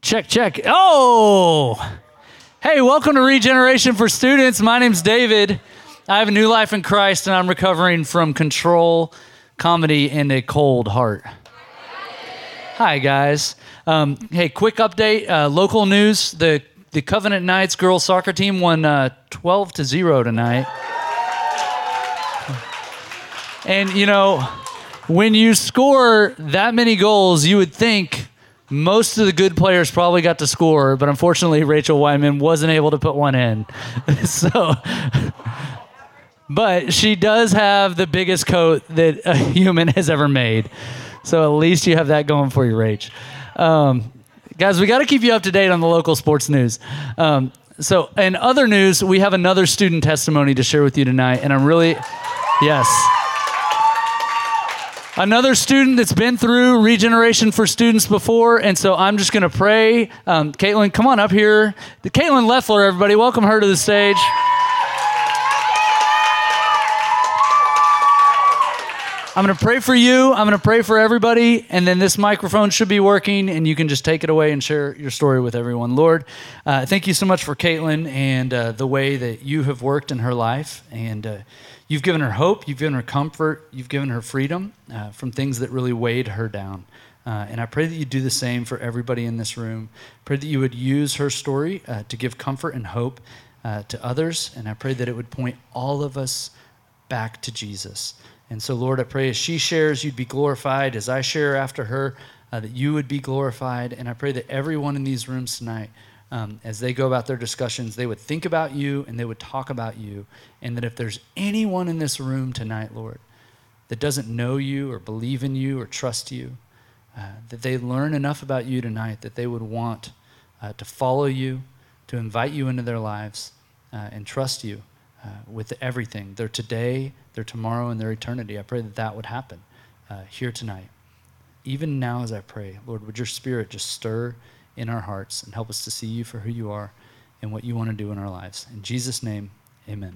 Check, check. Oh! Hey, welcome to Regeneration for Students. My name's David. I have a new life in Christ, and I'm recovering from control, comedy, and a cold heart. Hi, guys. Hey, quick update. Local news. The Covenant Knights girls soccer team won 12-0 tonight. And, you know, when you score that many goals, you would think most of the good players probably got to score, but unfortunately, Rachel Wyman wasn't able to put one in. But she does have the biggest coat that a human has ever made. So at least you have that going for you, Rach. Guys, we got to keep you up to date on the local sports news. So in other news, we have another student testimony to share with you tonight, and yes. Another student that's been through Regeneration for Students before, and so I'm just going to pray. Caitlin, come on up here. Caitlin Leffler, everybody, welcome her to the stage. I'm going to pray for you. I'm going to pray for everybody, and then this microphone should be working, and you can just take it away and share your story with everyone. Lord, thank you so much for Caitlin and the way that you have worked in her life, and you've given her hope, you've given her comfort, you've given her freedom from things that really weighed her down. And I pray that you do the same for everybody in this room. Pray that you would use her story to give comfort and hope to others, and I pray that it would point all of us back to Jesus. And so, Lord, I pray as she shares, you'd be glorified. As I share after her, that you would be glorified. And I pray that everyone in these rooms tonight, as they go about their discussions, they would think about you and they would talk about you. And that if there's anyone in this room tonight, Lord, that doesn't know you or believe in you or trust you, that they learn enough about you tonight that they would want to follow you, to invite you into their lives, and trust you with everything, their today, their tomorrow, and their eternity. I pray that that would happen here tonight. Even now as I pray, Lord, would your Spirit just stir in our hearts and help us to see you for who you are and what you want to do in our lives. In Jesus' name, amen.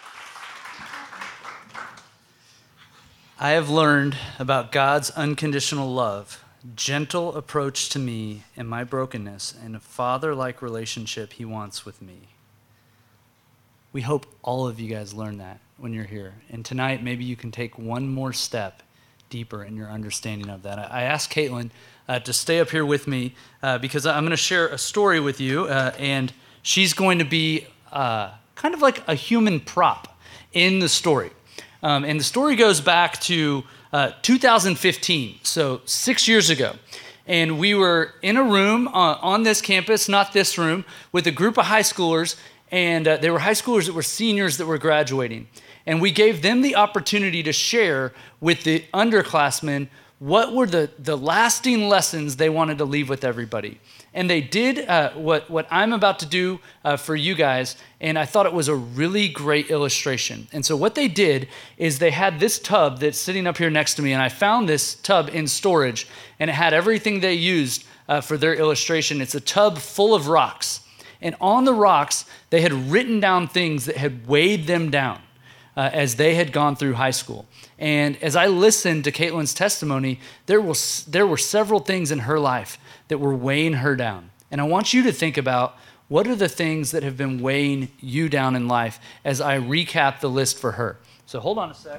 I have learned about God's unconditional love, gentle approach to me and my brokenness, and a father-like relationship he wants with me. We hope all of you guys learn that when you're here. And tonight, maybe you can take one more step deeper in your understanding of that. I asked Caitlin to stay up here with me because I'm going to share a story with you, and she's going to be kind of like a human prop in the story. And the story goes back to 2015, so 6 years ago. And we were in a room on this campus, not this room, with a group of high schoolers. And they were high schoolers that were seniors that were graduating. And we gave them the opportunity to share with the underclassmen what were the lasting lessons they wanted to leave with everybody. And they did what I'm about to do for you guys, and I thought it was a really great illustration. And so what they did is they had this tub that's sitting up here next to me, and I found this tub in storage, and it had everything they used for their illustration. It's a tub full of rocks. And on the rocks, they had written down things that had weighed them down as they had gone through high school. And as I listened to Caitlin's testimony, there were several things in her life that were weighing her down. And I want you to think about what are the things that have been weighing you down in life as I recap the list for her. So hold on a sec.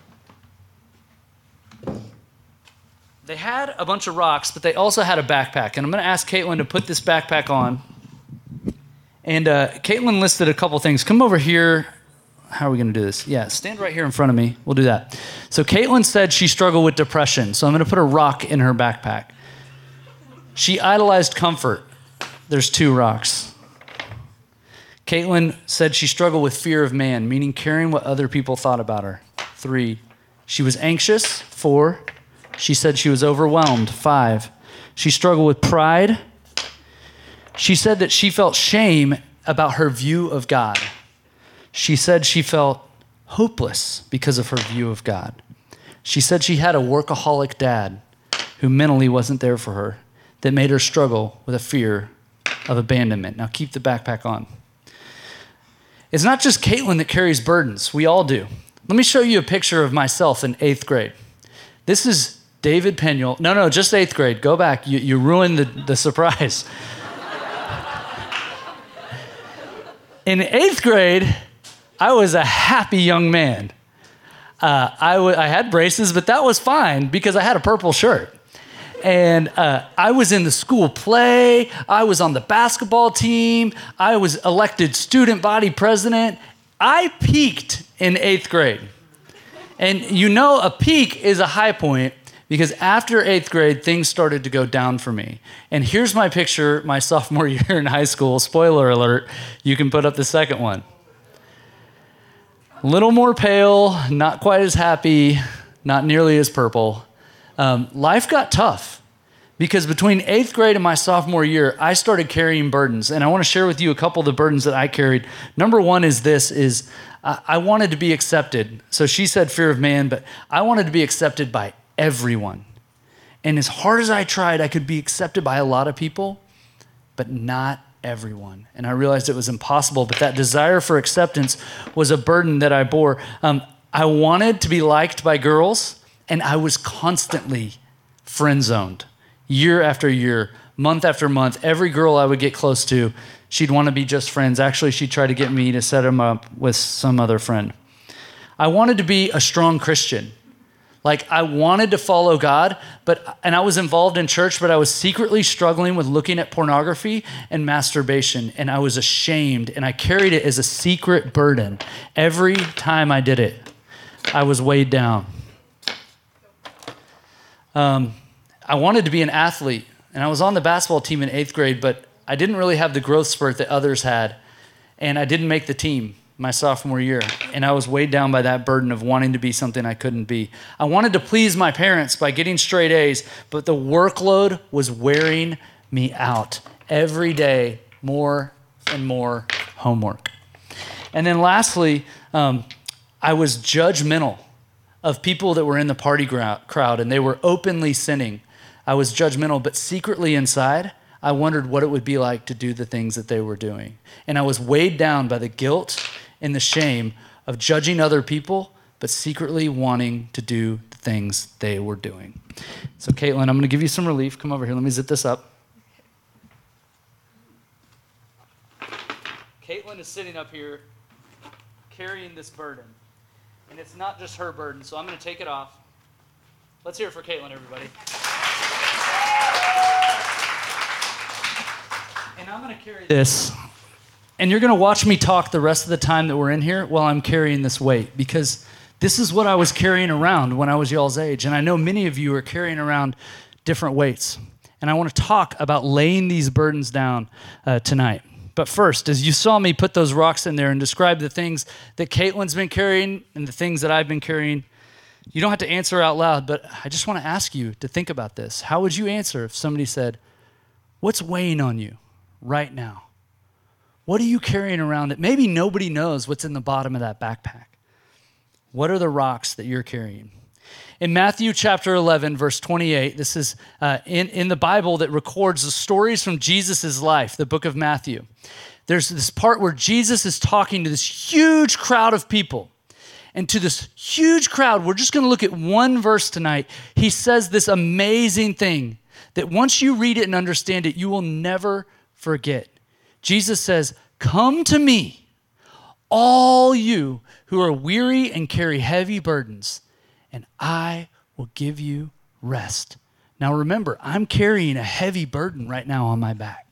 They had a bunch of rocks, but they also had a backpack. And I'm going to ask Caitlin to put this backpack on. And Caitlin listed a couple things. Come over here. How are we going to do this? Yeah, stand right here in front of me. We'll do that. So Caitlin said she struggled with depression. So I'm going to put a rock in her backpack. She idolized comfort. There's 2 rocks. Caitlin said she struggled with fear of man, meaning caring what other people thought about her. 3. She was anxious. 4. She said she was overwhelmed. 5. She struggled with pride. She said that she felt shame about her view of God. She said she felt hopeless because of her view of God. She said she had a workaholic dad who mentally wasn't there for her, that made her struggle with a fear of abandonment. Now keep the backpack on. It's not just Caitlin that carries burdens. We all do. Let me show you a picture of myself in 8th grade. This is David Peniel. No, just 8th grade. Go back. You ruined the surprise. In 8th grade, I was a happy young man. I had braces, but that was fine because I had a purple shirt. And I was in the school play. I was on the basketball team. I was elected student body president. I peaked in 8th grade. And you know a peak is a high point because after 8th grade, things started to go down for me. And here's my picture my sophomore year in high school. Spoiler alert, you can put up the second one. A little more pale, not quite as happy, not nearly as purple. Life got tough because between 8th grade and my sophomore year, I started carrying burdens. And I want to share with you a couple of the burdens that I carried. Number one is I wanted to be accepted. So she said fear of man, but I wanted to be accepted by everyone. And as hard as I tried, I could be accepted by a lot of people, but not everyone. And I realized it was impossible, but that desire for acceptance was a burden that I bore. I wanted to be liked by girls, and I was constantly friend-zoned. Year after year, month after month, every girl I would get close to, she'd want to be just friends. Actually, she'd try to get me to set him up with some other friend. I wanted to be a strong Christian. Like, I wanted to follow God, and I was involved in church, but I was secretly struggling with looking at pornography and masturbation, and I was ashamed, and I carried it as a secret burden. Every time I did it, I was weighed down. I wanted to be an athlete, and I was on the basketball team in 8th grade, but I didn't really have the growth spurt that others had, and I didn't make the team my sophomore year, and I was weighed down by that burden of wanting to be something I couldn't be. I wanted to please my parents by getting straight A's, but the workload was wearing me out. Every day, more and more homework. And then lastly, I was judgmental of people that were in the party crowd, and they were openly sinning. I was judgmental, but secretly inside, I wondered what it would be like to do the things that they were doing. And I was weighed down by the guilt and the shame of judging other people, but secretly wanting to do the things they were doing. So Caitlin, I'm going to give you some relief. Come over here. Let me zip this up. Caitlin is sitting up here carrying this burden. And it's not just her burden, so I'm going to take it off. Let's hear it for Caitlin, everybody. And I'm going to carry this. And you're going to watch me talk the rest of the time that we're in here while I'm carrying this weight, because this is what I was carrying around when I was y'all's age. And I know many of you are carrying around different weights. And I want to talk about laying these burdens down tonight. But first, as you saw me put those rocks in there and describe the things that Caitlin's been carrying and the things that I've been carrying, you don't have to answer out loud, but I just want to ask you to think about this. How would you answer if somebody said, what's weighing on you right now? What are you carrying around that maybe nobody knows what's in the bottom of that backpack? What are the rocks that you're carrying? In Matthew chapter 11, verse 28, this is in the Bible that records the stories from Jesus' life, the book of Matthew. There's this part where Jesus is talking to this huge crowd of people. And to this huge crowd, we're just going to look at one verse tonight. He says this amazing thing that once you read it and understand it, you will never forget. Jesus says, "Come to me, all you who are weary and carry heavy burdens, and I will give you rest." Now remember, I'm carrying a heavy burden right now on my back.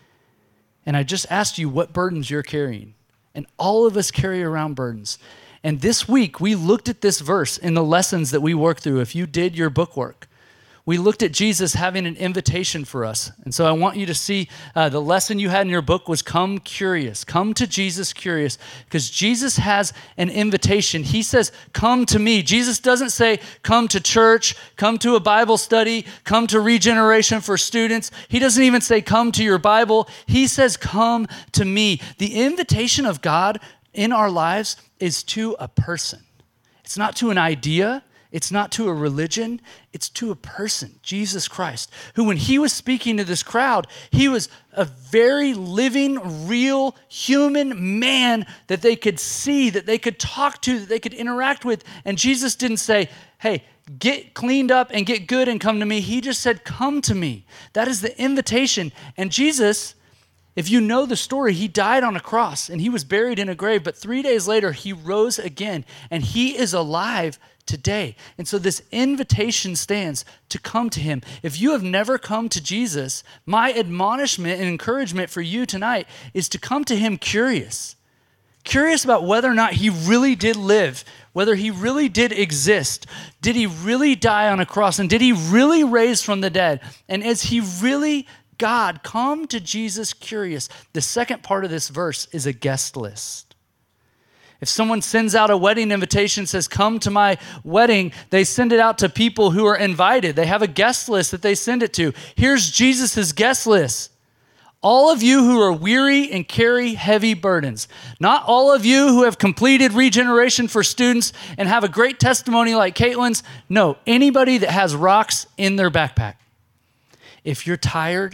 And I just asked you what burdens you're carrying. And all of us carry around burdens. And this week, we looked at this verse in the lessons that we worked through. If you did your book work, we looked at Jesus having an invitation for us. And so I want you to see the lesson you had in your book was come curious. Come to Jesus curious, because Jesus has an invitation. He says, come to me. Jesus doesn't say, come to church, come to a Bible study, come to Regeneration for Students. He doesn't even say, come to your Bible. He says, come to me. The invitation of God in our lives is to a person. It's not to an idea. It's not to a religion, it's to a person, Jesus Christ, who when he was speaking to this crowd, he was a very living, real human man that they could see, that they could talk to, that they could interact with. And Jesus didn't say, hey, get cleaned up and get good and come to me. He just said, come to me. That is the invitation. And Jesus, if you know the story, he died on a cross and he was buried in a grave, but 3 days later he rose again and he is alive today. And so this invitation stands to come to him. If you have never come to Jesus, my admonishment and encouragement for you tonight is to come to him curious about whether or not he really did live, whether he really did exist. Did he really die on a cross? And did he really raise from the dead? And is he really God? Come to Jesus curious. The second part of this verse is a guest list. If someone sends out a wedding invitation, says, come to my wedding, they send it out to people who are invited. They have a guest list that they send it to. Here's Jesus' guest list. All of you who are weary and carry heavy burdens. Not all of you who have completed regeneration for students and have a great testimony like Caitlin's. No, anybody that has rocks in their backpack. If you're tired,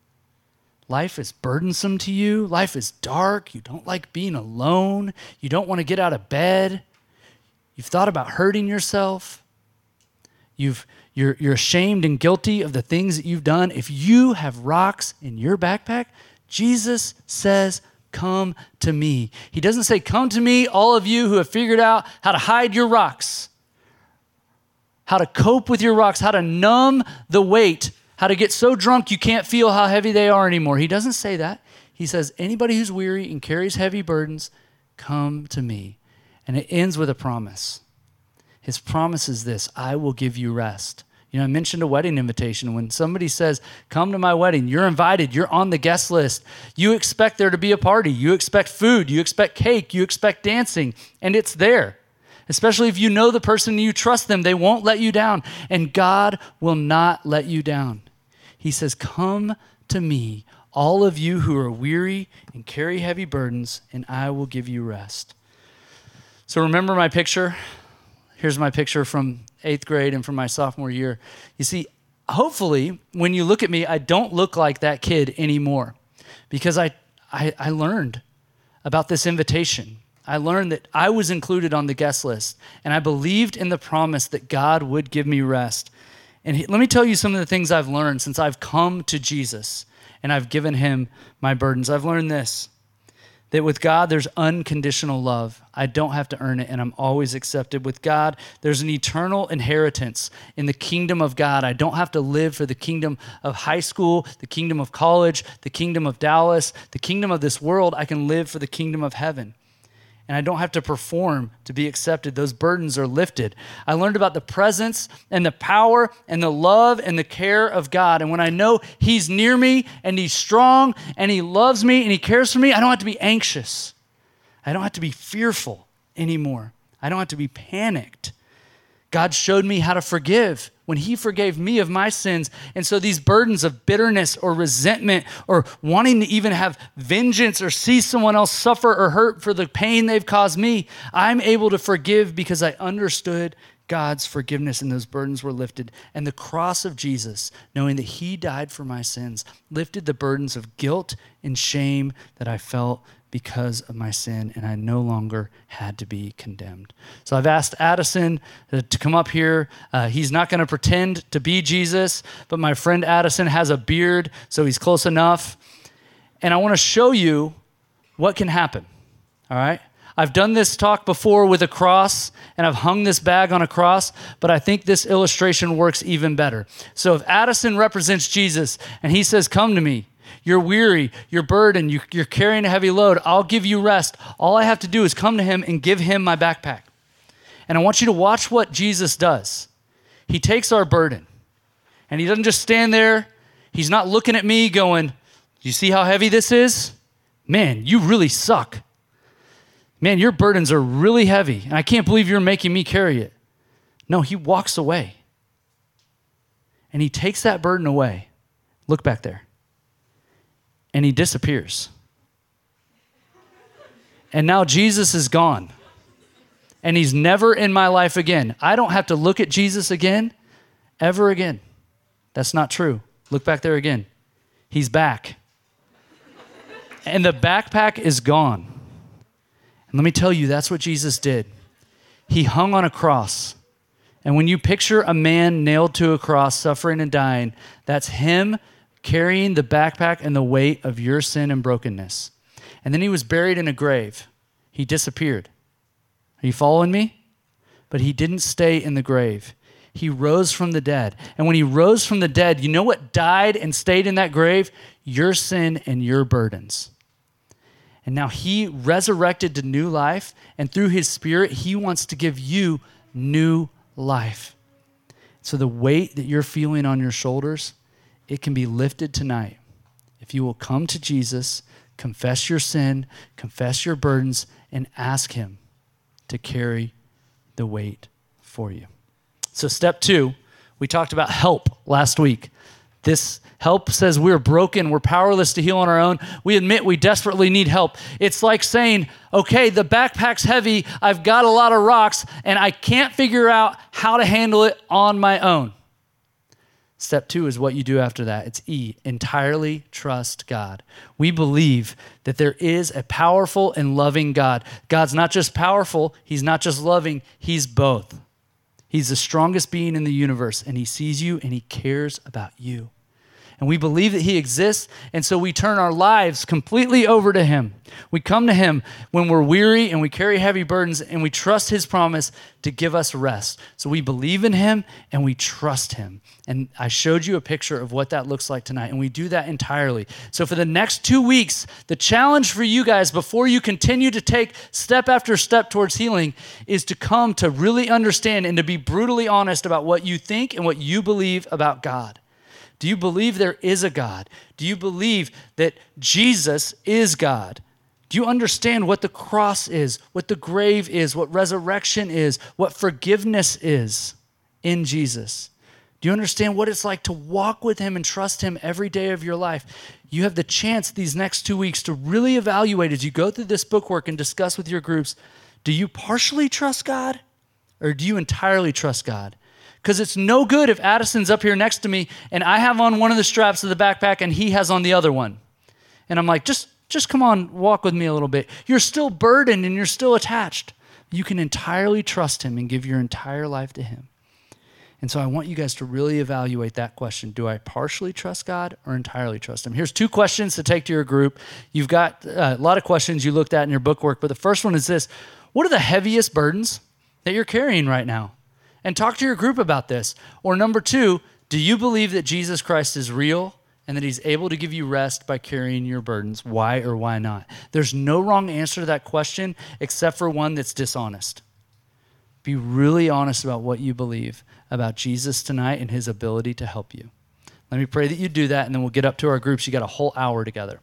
life is burdensome to you, life is dark, you don't like being alone, you don't want to get out of bed, you've thought about hurting yourself, you're ashamed and guilty of the things that you've done. If you have rocks in your backpack, Jesus says, come to me. He doesn't say, come to me, all of you who have figured out how to hide your rocks, how to cope with your rocks, how to numb the weight, how to get so drunk you can't feel how heavy they are anymore. He doesn't say that. He says, anybody who's weary and carries heavy burdens, come to me. And it ends with a promise. His promise is this: I will give you rest. You know, I mentioned a wedding invitation. When somebody says, come to my wedding, you're invited, you're on the guest list. You expect there to be a party. You expect food. You expect cake. You expect dancing. And it's there. Especially if you know the person and you trust them, they won't let you down. And God will not let you down. He says, come to me, all of you who are weary and carry heavy burdens, and I will give you rest. So remember my picture? Here's my picture from 8th grade and from my sophomore year. You see, hopefully, when you look at me, I don't look like that kid anymore because I learned about this invitation. I learned that I was included on the guest list, and I believed in the promise that God would give me rest. And let me tell you some of the things I've learned since I've come to Jesus and I've given him my burdens. I've learned this, that with God, there's unconditional love. I don't have to earn it, and I'm always accepted. With God, there's an eternal inheritance in the kingdom of God. I don't have to live for the kingdom of high school, the kingdom of college, the kingdom of Dallas, the kingdom of this world. I can live for the kingdom of heaven. And I don't have to perform to be accepted. Those burdens are lifted. I learned about the presence and the power and the love and the care of God. And when I know he's near me and he's strong and he loves me and he cares for me, I don't have to be anxious. I don't have to be fearful anymore. I don't have to be panicked. God showed me how to forgive when he forgave me of my sins. And so these burdens of bitterness or resentment or wanting to even have vengeance or see someone else suffer or hurt for the pain they've caused me, I'm able to forgive because I understood God's forgiveness and those burdens were lifted. And the cross of Jesus, knowing that he died for my sins, lifted the burdens of guilt and shame that I felt because of my sin, and I no longer had to be condemned. So I've asked Addison to come up here. He's not going to pretend to be Jesus, but my friend Addison has a beard, so he's close enough. And I want to show you what can happen, all right? I've done this talk before with a cross, and I've hung this bag on a cross, but I think this illustration works even better. So if Addison represents Jesus, and he says, come to me, you're weary, you're burdened, you're carrying a heavy load, I'll give you rest. All I have to do is come to him and give him my backpack. And I want you to watch what Jesus does. He takes our burden, and he doesn't just stand there. He's not looking at me going, you see how heavy this is? Man, you really suck. Man, your burdens are really heavy, and I can't believe you're making me carry it. No, he walks away, and he takes that burden away. Look back there. And he disappears. And now Jesus is gone. And he's never in my life again. I don't have to look at Jesus again, ever again. That's not true. Look back there again. He's back. And the backpack is gone. And let me tell you, that's what Jesus did. He hung on a cross. And when you picture a man nailed to a cross, suffering and dying, that's him carrying the backpack and the weight of your sin and brokenness. And then he was buried in a grave. He disappeared. Are you following me? But he didn't stay in the grave. He rose from the dead. And when he rose from the dead, you know what died and stayed in that grave? Your sin and your burdens. And now he resurrected to new life, and through his Spirit, he wants to give you new life. So the weight that you're feeling on your shoulders, it can be lifted tonight. If you will come to Jesus, confess your sin, confess your burdens, and ask him to carry the weight for you. So step 2, we talked about help last week. This help says we're broken, we're powerless to heal on our own. We admit we desperately need help. It's like saying, okay, the backpack's heavy, I've got a lot of rocks, and I can't figure out how to handle it on my own. Step 2 is what you do after that. It's E, entirely trust God. We believe that there is a powerful and loving God. God's not just powerful, he's not just loving, he's both. He's the strongest being in the universe, and he sees you and he cares about you. And we believe that he exists, and so we turn our lives completely over to him. We come to him when we're weary and we carry heavy burdens, and we trust his promise to give us rest. So we believe in him and we trust him. And I showed you a picture of what that looks like tonight, and we do that entirely. So for the next 2 weeks, the challenge for you guys before you continue to take step after step towards healing is to come to really understand and to be brutally honest about what you think and what you believe about God. Do you believe there is a God? Do you believe that Jesus is God? Do you understand what the cross is, what the grave is, what resurrection is, what forgiveness is in Jesus? Do you understand what it's like to walk with him and trust him every day of your life? You have the chance these next 2 weeks to really evaluate as you go through this bookwork and discuss with your groups, do you partially trust God or do you entirely trust God? Because it's no good if Addison's up here next to me and I have on one of the straps of the backpack and he has on the other one. And I'm like, just come on, walk with me a little bit. You're still burdened and you're still attached. You can entirely trust him and give your entire life to him. And so I want you guys to really evaluate that question. Do I partially trust God or entirely trust him? Here's 2 questions to take to your group. You've got a lot of questions you looked at in your bookwork, but the first one is this. What are the heaviest burdens that you're carrying right now? And talk to your group about this. Or number 2, do you believe that Jesus Christ is real and that he's able to give you rest by carrying your burdens? Why or why not? There's no wrong answer to that question except for one that's dishonest. Be really honest about what you believe about Jesus tonight and his ability to help you. Let me pray that you do that, and then we'll get up to our groups. You got a whole hour together.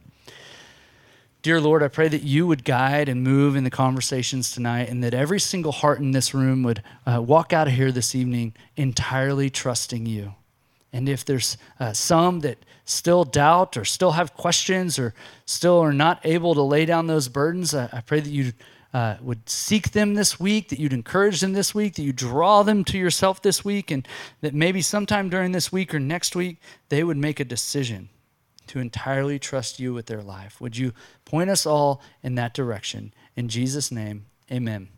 Dear Lord, I pray that you would guide and move in the conversations tonight, and that every single heart in this room would walk out of here this evening entirely trusting you. And if there's some that still doubt or still have questions or still are not able to lay down those burdens, I pray that you would seek them this week, that you'd encourage them this week, that you draw them to yourself this week, and that maybe sometime during this week or next week, they would make a decision to entirely trust you with their life. Would you point us all in that direction? In Jesus' name, amen.